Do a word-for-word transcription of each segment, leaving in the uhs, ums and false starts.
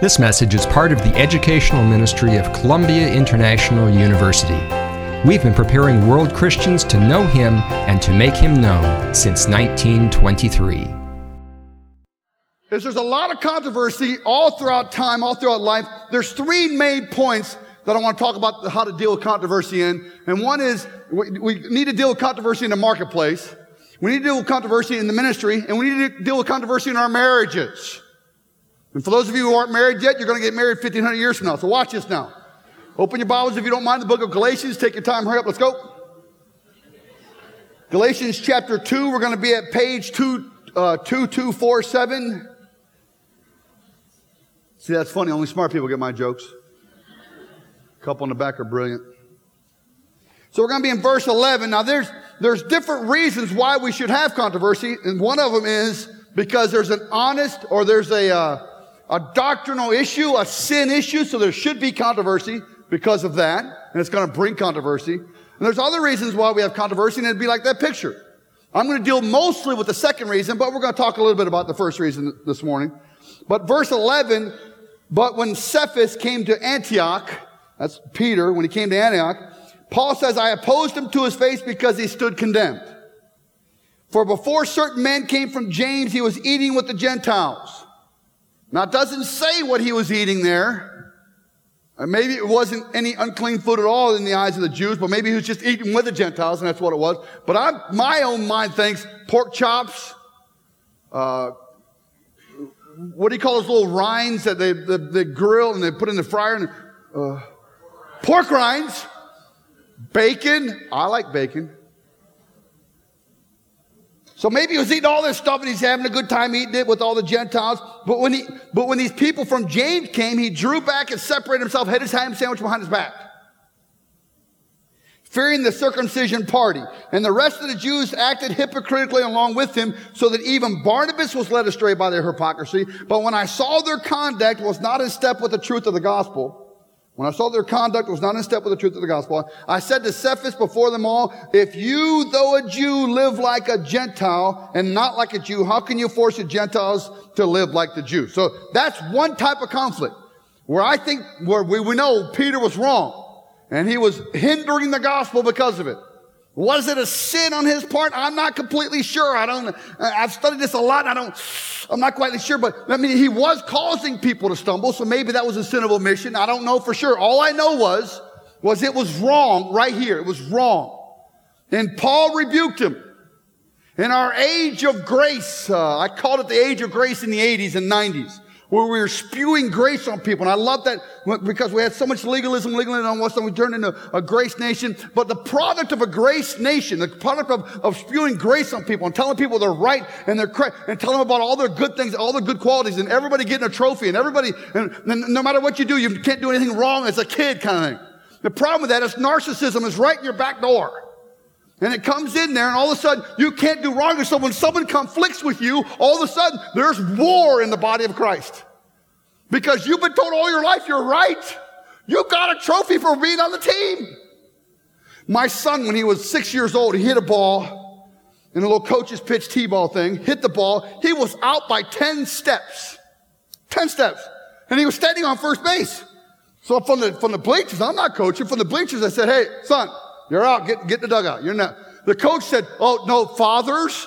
This message is part of the educational ministry of Columbia International University. We've been preparing world Christians to know Him and to make Him known since nineteen twenty-three. There's a lot of controversy all throughout time, all throughout life. There's three main points that I want to talk about how to deal with controversy in. And one is we, we need to deal with controversy in the marketplace. We need to deal with controversy in the ministry. And we need to deal with controversy in our marriages. And for those of you who aren't married yet, you're going to get married fifteen hundred years from now. So watch this now. Open your Bibles if you don't mind, the book of Galatians. Take your time. Hurry up. Let's go. Galatians chapter two. We're going to be at page two, uh, two two four seven. See, that's funny. Only smart people get my jokes. A couple in the back are brilliant. So we're going to be in verse eleven. Now, there's there's different reasons why we should have controversy. And one of them is because there's an honest or there's a... Uh, A doctrinal issue, a sin issue, so there should be controversy because of that, and it's going to bring controversy. And there's other reasons why we have controversy, and it'd be like that picture. I'm going to deal mostly with the second reason, but we're going to talk a little bit about the first reason this morning. But verse eleven, but when Cephas came to Antioch, that's Peter, when he came to Antioch, Paul says, I opposed him to his face because he stood condemned. For before certain men came from James, he was eating with the Gentiles. Now, it doesn't say what he was eating there. Or maybe it wasn't any unclean food at all in the eyes of the Jews, but maybe he was just eating with the Gentiles, and that's what it was. But I'm, my own mind thinks pork chops, uh, what do you call those little rinds that they, they, they grill and they put in the fryer? And, uh, pork rinds, bacon. I like bacon. So maybe he was eating all this stuff and he's having a good time eating it with all the Gentiles. But when he, but when these people from James came, he drew back and separated himself, hid his ham sandwich behind his back, fearing the circumcision party. And the rest of the Jews acted hypocritically along with him, so that even Barnabas was led astray by their hypocrisy. But when I saw their conduct was not in step with the truth of the gospel, When I saw their conduct was not in step with the truth of the gospel, I said to Cephas before them all, if you, though a Jew, live like a Gentile and not like a Jew, how can you force the Gentiles to live like the Jews? So that's one type of conflict where I think, where we, we know Peter was wrong and he was hindering the gospel because of it. Was it a sin on his part? I'm not completely sure. I don't, I've studied this a lot. And I don't, I'm not quite sure, but I mean, he was causing people to stumble. So maybe that was a sin of omission. I don't know for sure. All I know was, was it was wrong right here. It was wrong. And Paul rebuked him. In our age of grace, uh, I called it the age of grace in the eighties and nineties. Where we were spewing grace on people. And I love that because we had so much legalism, legalism on one side, we turned into a grace nation. But the product of a grace nation, the product of, of spewing grace on people and telling people they're right and they're correct and telling them about all their good things, all their good qualities, and everybody getting a trophy and everybody, and, and no matter what you do, you can't do anything wrong as a kid kind of thing. The problem with that is narcissism is right in your back door. And it comes in there, and all of a sudden, you can't do wrong. And so when someone conflicts with you, all of a sudden, there's war in the body of Christ. Because you've been told all your life you're right. You got a trophy for being on the team. My son, when he was six years old, he hit a ball in a little coach's pitch T-ball thing, hit the ball. He was out by ten steps. ten steps. And he was standing on first base. So from the, from the bleachers, I'm not coaching, from the bleachers, I said, hey, son, you're out. Get, get in the dugout. You're not. The coach said, oh, no, fathers.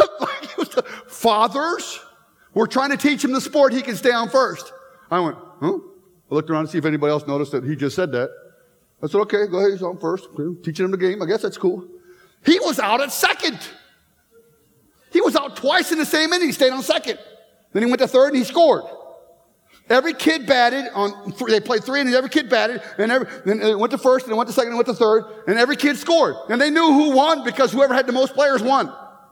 Fathers. We're trying to teach him the sport. He can stay on first. I went, huh? I looked around to see if anybody else noticed that he just said that. I said, okay, go ahead. He's on first. Okay. Teaching him the game. I guess that's cool. He was out at second. He was out twice in the same inning. He stayed on second. Then he went to third and he scored. Every kid batted on, they played three innings, every kid batted, and every, then they went to first, and they went to second, and went to third, and every kid scored. And they knew who won because whoever had the most players won.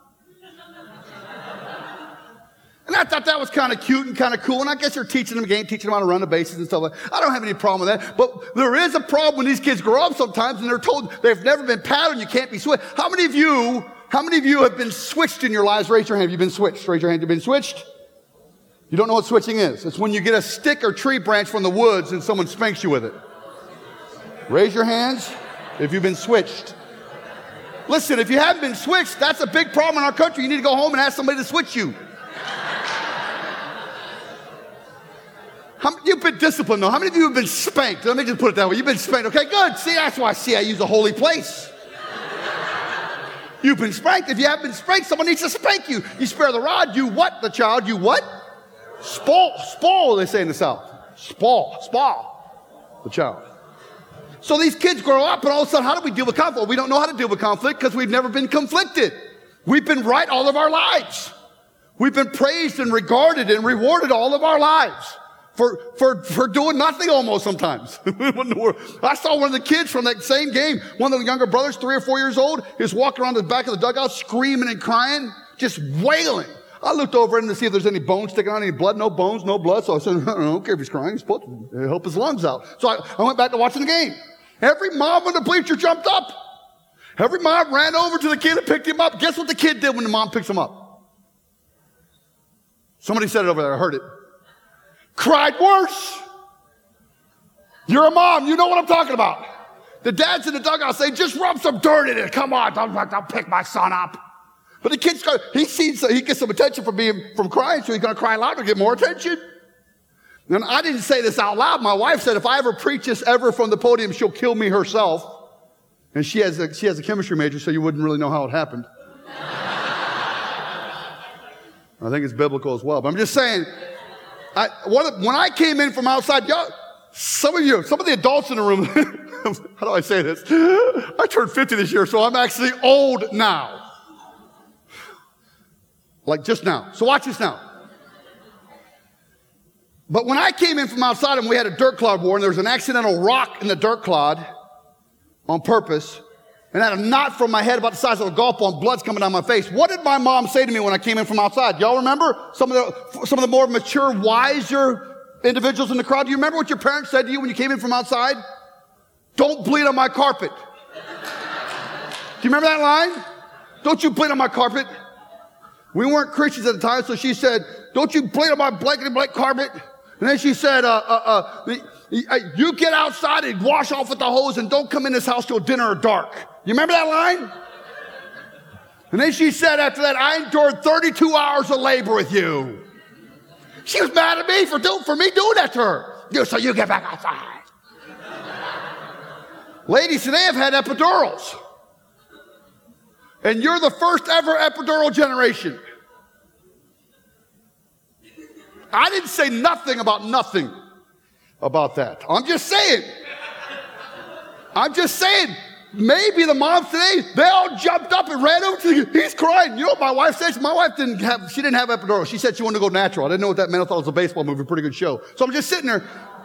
And I thought that was kind of cute and kind of cool, and I guess they're teaching them a game, teaching them how to run the bases and stuff like that. I don't have any problem with that, but there is a problem when these kids grow up sometimes, and they're told they've never been patterned, you can't be switched. How many of you, how many of you have been switched in your lives? Raise your hand. Have you been switched? Raise your hand. You've been switched? You don't know what switching is. It's when you get a stick or tree branch from the woods and someone spanks you with it. Raise your hands if you've been switched. Listen, if you haven't been switched, that's a big problem in our country. You need to go home and ask somebody to switch you. How, you've been disciplined, though. How many of you have been spanked? Let me just put it that way. You've been spanked. Okay, good. See, that's why I see I use a holy place. You've been spanked. If you have been spanked, someone needs to spank you. You spare the rod, you what the child? You what? Spoil. Spoil, they say in the South. Spoil. Spoil the child. So these kids grow up, and all of a sudden, how do we deal with conflict? Well, we don't know how to deal with conflict because we've never been conflicted. We've been right all of our lives. We've been praised and regarded and rewarded all of our lives for, for, for doing nothing almost sometimes. I saw one of the kids from that same game, one of the younger brothers, three or four years old, he was walking around the back of the dugout screaming and crying, just wailing. I looked over him to see if there's any bones sticking out, any blood. No bones, no blood. So I said, I don't care if he's crying. He's supposed to help his lungs out. So I, I went back to watching the game. Every mom on the bleacher jumped up. Every mom ran over to the kid and picked him up. Guess what the kid did when the mom picks him up? Somebody said it over there. I heard it. Cried worse. You're a mom. You know what I'm talking about. The dads in the dugout say, just rub some dirt in it. Come on, don't, don't pick my son up. But the kid's, he sees, he gets some attention from being, from crying, so he's going to cry louder, get more attention. And I didn't say this out loud. My wife said, if I ever preach this ever from the podium, she'll kill me herself. And she has a, she has a chemistry major, so you wouldn't really know how it happened. I think it's biblical as well. But I'm just saying, I, one, when I came in from outside, y'all, some of you, some of the adults in the room, how do I say this? I turned fifty this year, so I'm actually old now. Like just now. So watch this now. But when I came in from outside and we had a dirt clod war and there was an accidental rock in the dirt clod on purpose and I had a knot from my head about the size of a golf ball and blood's coming down my face. What did my mom say to me when I came in from outside? Y'all remember? Some of the, some of the more mature, wiser individuals in the crowd. Do you remember what your parents said to you when you came in from outside? Don't bleed on my carpet. Do you remember that line? Don't you bleed on my carpet. We weren't Christians at the time, so she said, don't you bleed on my blankety blank carpet. And then she said, uh, uh, uh, you get outside and wash off with the hose and don't come in this house till dinner or dark. You remember that line? And then she said after that, I endured thirty-two hours of labor with you. She was mad at me for, do, for me doing that to her. You, so you get back outside. Ladies today have had epidurals. And you're the first ever epidural generation. I didn't say nothing about nothing about that. I'm just saying. I'm just saying. Maybe the moms today, they all jumped up and ran over to the, he's crying. You know what my wife said? My wife didn't have, she didn't have epidural. She said she wanted to go natural. I didn't know what that meant. I thought it was a baseball movie, pretty good show. So I'm just sitting there.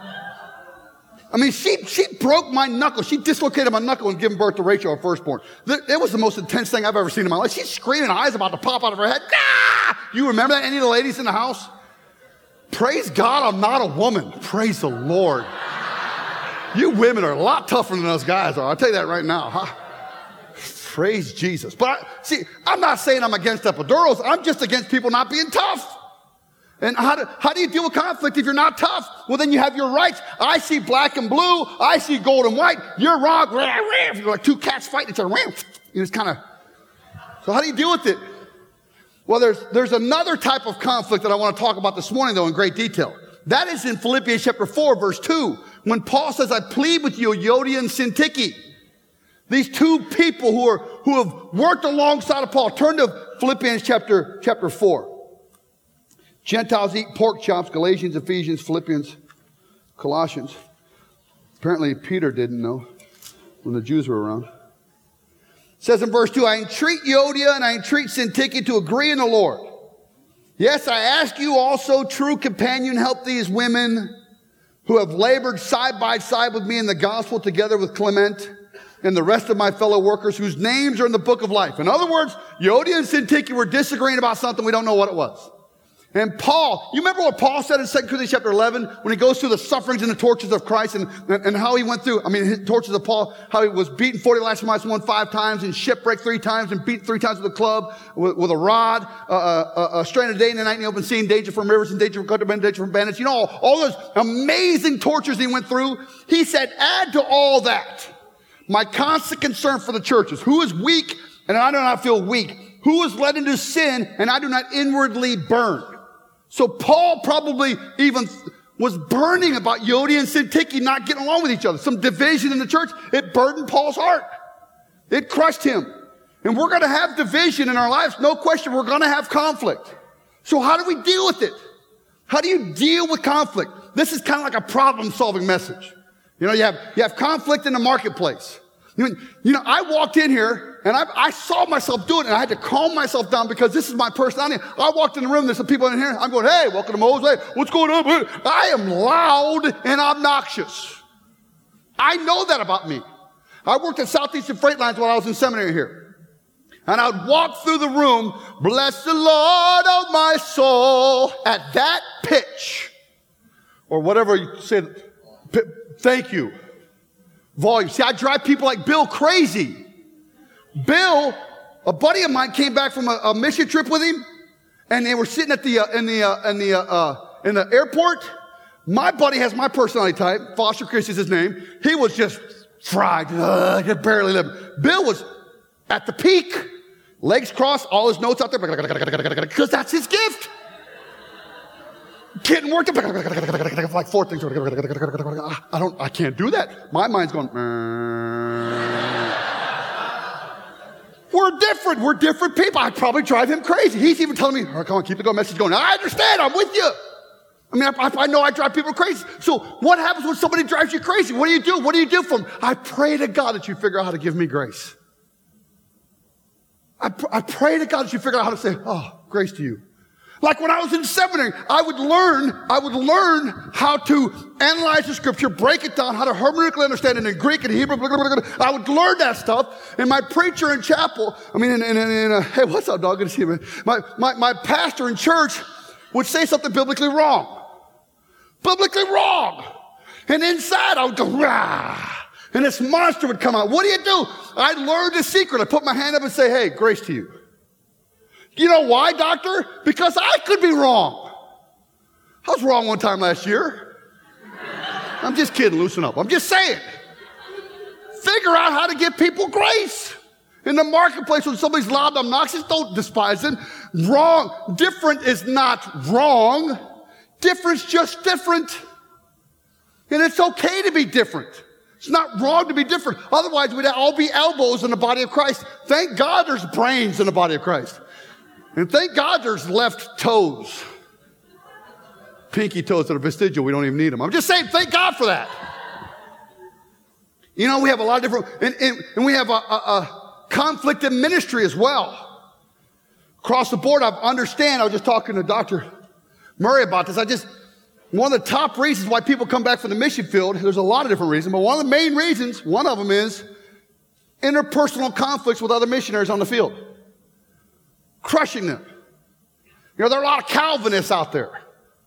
I mean, she, she broke my knuckle. She dislocated my knuckle and giving birth to Rachel, our firstborn. It was the most intense thing I've ever seen in my life. She's screaming, eyes about to pop out of her head. Ah! You remember that? Any of the ladies in the house? Praise God, I'm not a woman. Praise the Lord. You women are a lot tougher than us guys are. I'll tell you that right now. Huh? Praise Jesus. But I, see, I'm not saying I'm against epidurals. I'm just against people not being tough. And how do, how do you deal with conflict if you're not tough? Well, then you have your rights. I see black and blue. I see gold and white. You're wrong. You're like two cats fighting each other. It's kind of, so how do you deal with it? Well, there's, there's another type of conflict that I want to talk about this morning, though, in great detail. That is in Philippians chapter four, verse two, when Paul says, I plead with you, Euodia and Syntyche. These two people who are, who have worked alongside of Paul. Turn to Philippians chapter, chapter four. Gentiles eat pork chops, Galatians, Ephesians, Philippians, Colossians. Apparently Peter didn't know when the Jews were around. It says in verse two, I entreat Euodia and I entreat Syntyche to agree in the Lord. Yes, I ask you also, true companion, help these women who have labored side by side with me in the gospel together with Clement and the rest of my fellow workers whose names are in the book of life. In other words, Euodia and Syntyche were disagreeing about something we don't know what it was. And Paul, you remember what Paul said in Second Corinthians chapter eleven when he goes through the sufferings and the tortures of Christ and, and, and how he went through, I mean, his tortures of Paul, how he was beaten forty lashes miles one five times and shipwrecked three times and beat three times with a club, with, with a rod, uh, uh, uh, stranded day and night in the open sea, danger from rivers and danger from countrymen, danger from bandits. You know, all, all those amazing tortures he went through. He said, add to all that my constant concern for the churches. Who is weak and I do not feel weak? Who is led into sin and I do not inwardly burn? So Paul probably even was burning about Yodi and Syntyche not getting along with each other. Some division in the church. It burdened Paul's heart. It crushed him. And we're going to have division in our lives. No question. We're going to have conflict. So how do we deal with it? How do you deal with conflict? This is kind of like a problem-solving message. You know, you have, you have conflict in the marketplace. You, you know, I walked in here and I, I saw myself do it and I had to calm myself down because this is my personality. I walked in the room, there's some people in here. I'm going, hey, welcome to Mo's. Hey, what's going on? I am loud and obnoxious. I know that about me. I worked at Southeastern Freight Lines while I was in seminary here. And I would walk through the room, bless the Lord, oh my soul, at that pitch. Or whatever you say, thank you. Volume. See, I drive people like Bill crazy. Bill, a buddy of mine came back from a, a mission trip with him, and they were sitting at the, uh, in the, uh, in the, uh, uh, in the airport. My buddy has my personality type. Foster Chris is his name. He was just fried. Uh, just barely living. Bill was at the peak. Legs crossed, all his notes out there, because that's his gift. Getting worked up, like four things. I don't, I can't do that. My mind's going, we're different. We're different people. I'd probably drive him crazy. He's even telling me, oh, come on, keep the go message going. I understand. I'm with you. I mean, I, I know I drive people crazy. So what happens when somebody drives you crazy? What do you do? What do you do for them? I pray to God that you figure out how to give me grace. I, I pray to God that you figure out how to say, oh, grace to you. Like when I was in seminary, I would learn, I would learn how to analyze the scripture, break it down, how to hermeneutically understand it in Greek and Hebrew. Blah, blah, blah, blah. I would learn that stuff. And my preacher in chapel, I mean, in, in, in, in a, hey, what's up, dog? Good to see you, man. My, my, my pastor in church would say something biblically wrong. Biblically wrong. And inside I would go, rah. And this monster would come out. What do you do? I learned the secret. I put my hand up and say, hey, grace to you. You know why, doctor? Because I could be wrong. I was wrong one time last year. I'm just kidding. Loosen up. I'm just saying. Figure out how to give people grace. In the marketplace, when somebody's loud and obnoxious, don't despise them. Wrong. Different is not wrong. Different's just different. And it's okay to be different. It's not wrong to be different. Otherwise, we'd all be elbows in the body of Christ. Thank God there's brains in the body of Christ. And thank God there's left toes. Pinky toes that are vestigial. We don't even need them. I'm just saying, thank God for that. You know, we have a lot of different, and, and, and we have a, a, a conflict in ministry as well. Across the board, I understand. I was just talking to Doctor Murray about this. I just, one of the top reasons why people come back from the mission field, there's a lot of different reasons, but one of the main reasons, one of them is interpersonal conflicts with other missionaries on the field. Crushing them. You know, there are a lot of Calvinists out there.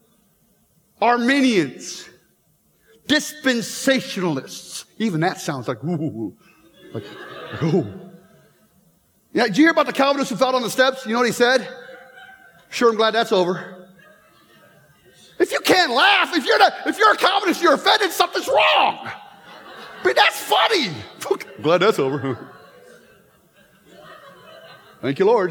Arminians. Dispensationalists. Even that sounds like, ooh, like, ooh. Yeah, did you hear about the Calvinist who fell on the steps? You know what he said? Sure, I'm glad that's over. If you can't laugh, if you're not, if you're a Calvinist, you're offended, something's wrong. I mean, that's funny. I'm glad that's over. Thank you, Lord.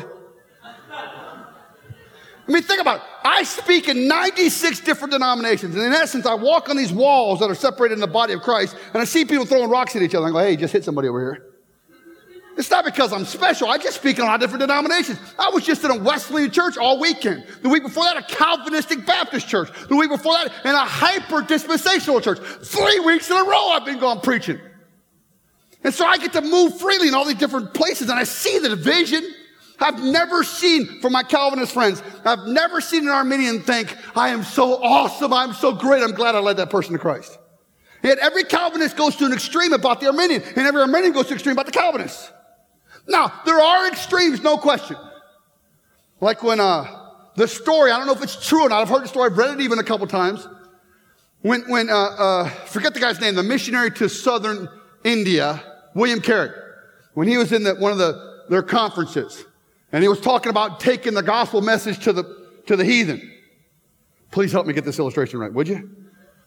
I mean, think about it. I speak in ninety-six different denominations. And in essence, I walk on these walls that are separated in the body of Christ, and I see people throwing rocks at each other. I go, hey, just hit somebody over here. It's not because I'm special. I just speak in a lot of different denominations. I was just in a Wesleyan church all weekend. The week before that, a Calvinistic Baptist church. The week before that, in a hyper-dispensational church. Three weeks in a row I've been gone preaching. And so I get to move freely in all these different places, and I see the division. I've never seen, from my Calvinist friends, I've never seen an Arminian think, I am so awesome, I'm so great, I'm glad I led that person to Christ. Yet every Calvinist goes to an extreme about the Arminian, and every Arminian goes to an extreme about the Calvinists. Now, there are extremes, no question. Like when, uh, the story, I don't know if it's true or not, I've heard the story, I've read it even a couple times. When, when, uh, uh, forget the guy's name, the missionary to southern India, William Carey, when he was in the, one of the, their conferences, and he was talking about taking the gospel message to the, to the heathen. Please help me get this illustration right, would you?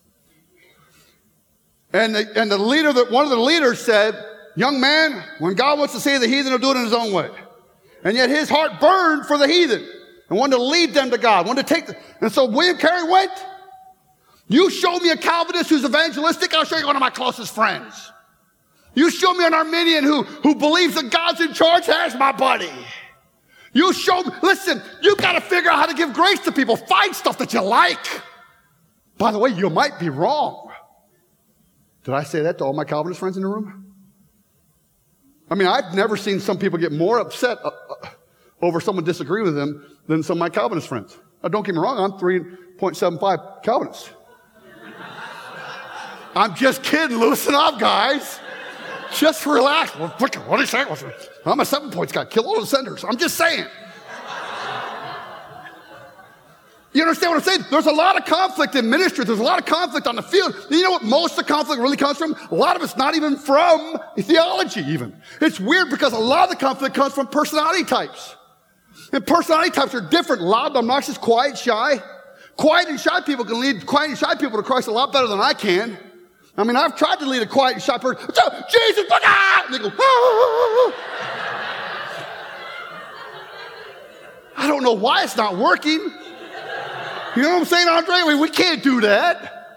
And the, and the leader, that one of the leaders said, young man, when God wants to save the heathen, he'll do it in his own way. And yet his heart burned for the heathen and wanted to lead them to God, wanted to take the, and so William Carey went. You show me a Calvinist who's evangelistic, I'll show you one of my closest friends. You show me an Arminian who, who believes that God's in charge, there's my buddy. You show me, listen, you got to figure out how to give grace to people. Find stuff that you like. By the way, you might be wrong. Did I say that to all my Calvinist friends in the room? I mean, I've never seen some people get more upset uh, uh, over someone disagreeing with them than some of my Calvinist friends. Now, don't get me wrong, I'm three point seven five Calvinist. I'm just kidding. Loosen up, guys. Just relax. What are you saying? I'm a seven points guy. Kill all the senators. I'm just saying. You understand what I'm saying? There's a lot of conflict in ministry. There's a lot of conflict on the field. You know what most of the conflict really comes from? A lot of it's not even from theology even. It's weird because a lot of the conflict comes from personality types. And personality types are different. Loud, obnoxious, quiet, shy. Quiet and shy people can lead quiet and shy people to Christ a lot better than I can. I mean, I've tried to lead a quiet and shy person. Jesus, ah! And they go, ah! I don't know why it's not working. You know what I'm saying, Andre? I mean, we can't do that.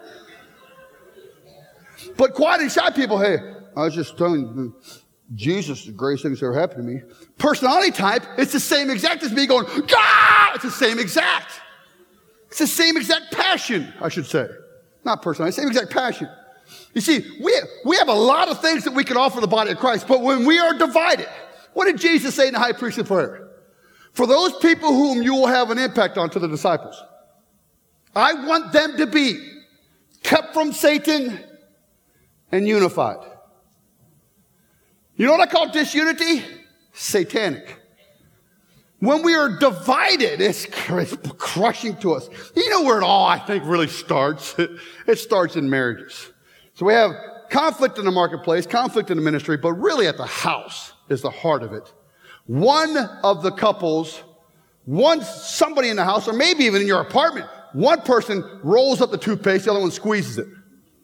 But quiet and shy people, hey, I was just telling you, Jesus is the greatest thing that's ever happened to me. Personality type, it's the same exact as me going, ah! It's the same exact. It's the same exact passion, I should say. Not personality, same exact passion. You see, we have, we have a lot of things that we can offer the body of Christ, but when we are divided, what did Jesus say in the high priestly prayer? For those people whom you will have an impact on, to the disciples, I want them to be kept from Satan and unified. You know what I call disunity? Satanic. When we are divided, it's, it's crushing to us. You know where it all, I think, really starts? It, it starts in marriages. So we have conflict in the marketplace, conflict in the ministry, but really at the house is the heart of it. One of the couples, one, somebody in the house, or maybe even in your apartment, one person rolls up the toothpaste, the other one squeezes it.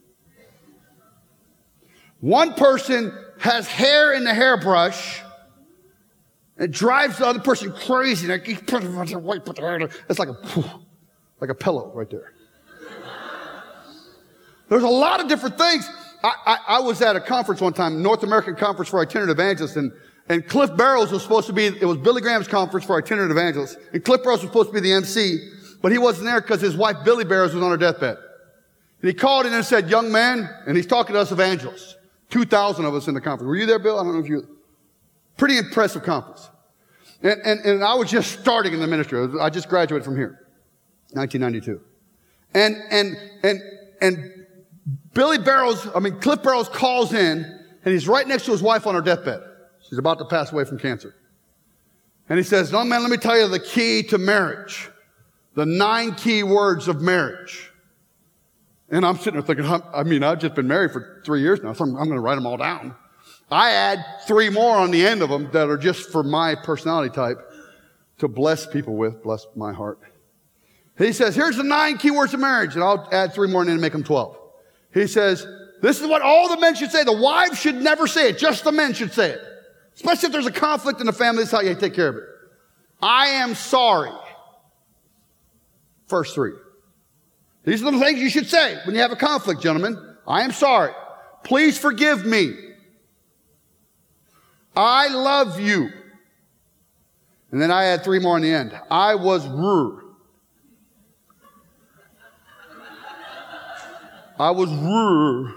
One person has hair in the hairbrush, it drives the other person crazy. Like, it's like a, like a pillow right there. There's a lot of different things. I, I, I was at a conference one time, North American Conference for Itinerant Evangelists, and, and Cliff Barrows was supposed to be, it was Billy Graham's conference for itinerant evangelists, and Cliff Barrows was supposed to be the M C, but he wasn't there because his wife, Billy Barrows, was on her deathbed. And he called in and said, young man, and he's talking to us evangelists, two thousand of us in the conference. Were you there, Bill? I don't know if you were. Pretty impressive conference. And, and, and I was just starting in the ministry. I just graduated from here, nineteen ninety-two. And, and, and, and Billy Barrows, I mean, Cliff Barrows calls in, and he's right next to his wife on her deathbed. She's about to pass away from cancer. And he says, no, man, let me tell you the key to marriage. The nine key words of marriage. And I'm sitting there thinking, I mean, I've just been married for three years now, so I'm, I'm going to write them all down. I add three more on the end of them that are just for my personality type to bless people with, bless my heart. He says, here's the nine key words of marriage, and I'll add three more in and make them twelve. He says, this is what all the men should say. The wives should never say it. Just the men should say it. Especially if there's a conflict in the family, this is how you take care of it. I am sorry. First three. These are the things you should say when you have a conflict, gentlemen. I am sorry. Please forgive me. I love you. And then I add three more in the end. I was rude. I was rude.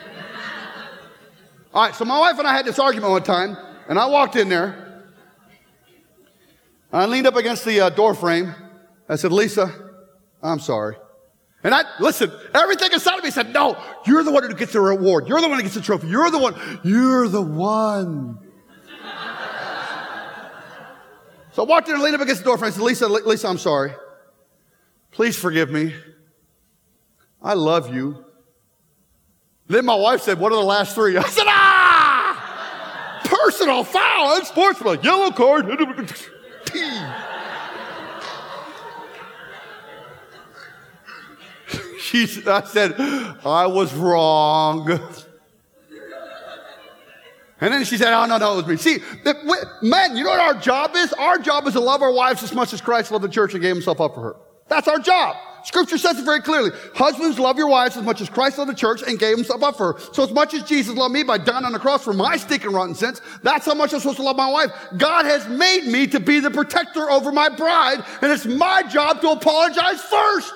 All right, so my wife and I had this argument one time, and I walked in there, and I leaned up against the uh, door frame. I said, Lisa, I'm sorry. And I, listen, everything inside of me said, no, you're the one who gets the reward. You're the one who gets the trophy. You're the one. You're the one. So I walked in and leaned up against the door frame. I said, Lisa, Lisa, I'm sorry. Please forgive me. I love you. Then my wife said, what are the last three? I said, ah! Personal foul, unsportsmanlike, yellow card. She, I said, I was wrong. And then she said, oh, no, no, it was me. See, we, men, you know what our job is? Our job is to love our wives as much as Christ loved the church and gave himself up for her. That's our job. Scripture says it very clearly. Husbands, love your wives as much as Christ loved the church and gave himself up for her. So as much as Jesus loved me by dying on the cross for my stinking rotten sins, that's how much I'm supposed to love my wife. God has made me to be the protector over my bride, and it's my job to apologize first.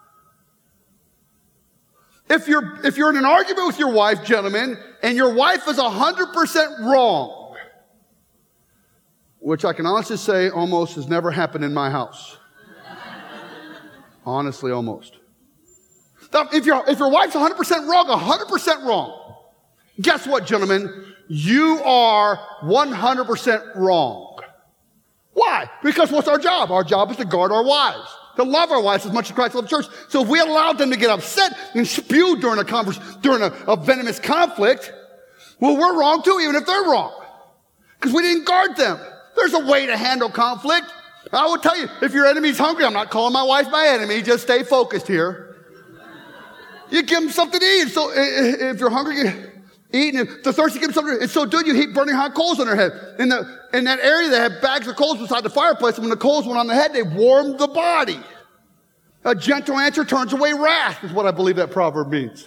If you're, if you're in an argument with your wife, gentlemen, and your wife is one hundred percent wrong, which I can honestly say almost has never happened in my house. Honestly, almost. Now, if, your if your wife's one hundred percent wrong, one hundred percent wrong, guess what, gentlemen? You are one hundred percent wrong. Why? Because what's our job? Our job is to guard our wives, to love our wives as much as Christ loved the church. So if we allowed them to get upset and spew during a converse, during a, a venomous conflict, well, we're wrong too, even if they're wrong, because we didn't guard them. There's a way to handle conflict. I will tell you, if your enemy's hungry, I'm not calling my wife my enemy, just stay focused here. You give them something to eat. So if you're hungry, eat, and if they're thirsty, give them something to eat. It's so good, you heap burning hot coals on their head. In the in that area, they had bags of coals beside the fireplace, and when the coals went on the head, they warmed the body. A gentle answer turns away wrath, is what I believe that proverb means.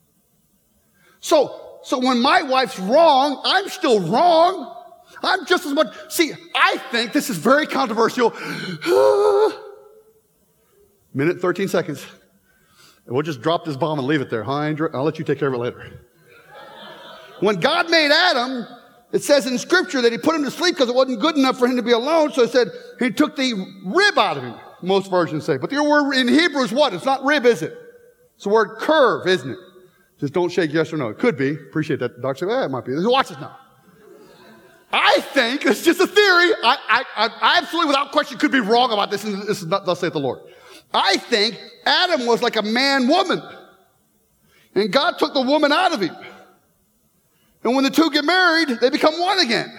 So, so when my wife's wrong, I'm still wrong. I'm just as much, see, I think this is very controversial. Minute, thirteen seconds. And we'll just drop this bomb and leave it there. Huh, I'll let you take care of it later. When God made Adam, it says in Scripture that he put him to sleep because it wasn't good enough for him to be alone. So it said he took the rib out of him, most versions say. But the word in Hebrew is what? It's not rib, is it? It's the word curve, isn't it? Just don't shake yes or no. It could be. Appreciate that. The doctor said, eh, it might be. Watch this now. I think, it's just a theory, I, I, I absolutely without question could be wrong about this, and this is not, thus saith the Lord. I think Adam was like a man-woman, and God took the woman out of him. And when the two get married, they become one again.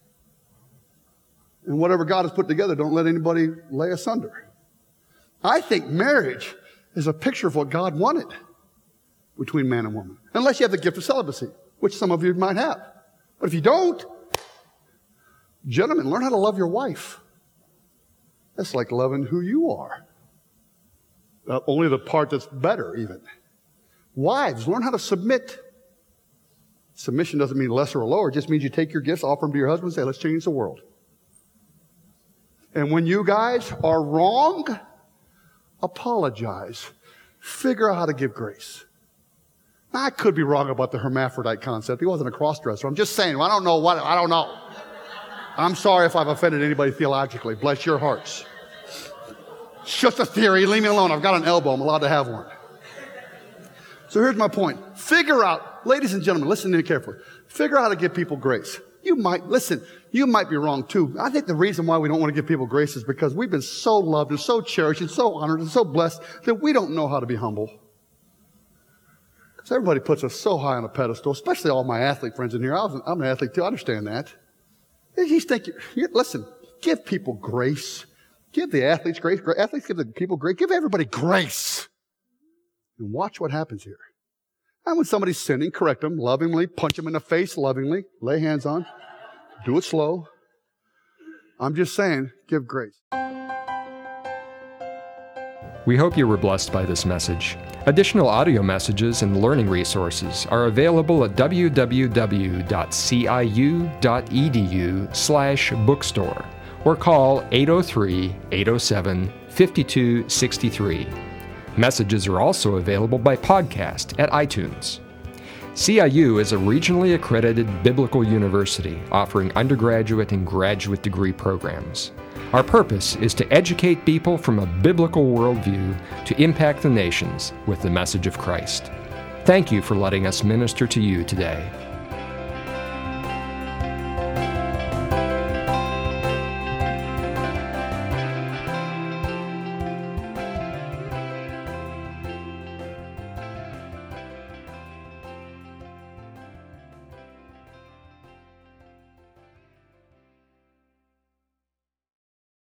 And whatever God has put together, don't let anybody lay asunder. I think marriage is a picture of what God wanted between man and woman, unless you have the gift of celibacy, which some of you might have. But if you don't, gentlemen, learn how to love your wife. That's like loving who you are. Uh, only the part that's better, even. Wives, learn how to submit. Submission doesn't mean lesser or lower. It just means you take your gifts, offer them to your husband, and say, let's change the world. And when you guys are wrong, apologize. Figure out how to give grace. Now, I could be wrong about the hermaphrodite concept. He wasn't a cross-dresser. I'm just saying, I don't know what, I don't know. I'm sorry if I've offended anybody theologically. Bless your hearts. It's just a theory. Leave me alone. I've got an elbow. I'm allowed to have one. So here's my point. Figure out, ladies and gentlemen, listen to me carefully. Figure out how to give people grace. You might, listen, you might be wrong too. I think the reason why we don't want to give people grace is because we've been so loved and so cherished and so honored and so blessed that we don't know how to be humble. Because everybody puts us so high on a pedestal, especially all my athlete friends in here. I was, I'm an athlete too. I understand that. He's thinking, listen, give people grace. Give the athletes grace. Athletes give the people grace. Give everybody grace. And watch what happens here. And when somebody's sinning, correct them lovingly, punch them in the face lovingly, lay hands on, do it slow. I'm just saying, give grace. We hope you were blessed by this message. Additional audio messages and learning resources are available at w w w dot c i u dot e d u slash bookstore or call eight oh three, eight oh seven, five two six three. Messages are also available by podcast at iTunes. C I U is a regionally accredited biblical university offering undergraduate and graduate degree programs. Our purpose is to educate people from a biblical worldview to impact the nations with the message of Christ. Thank you for letting us minister to you today.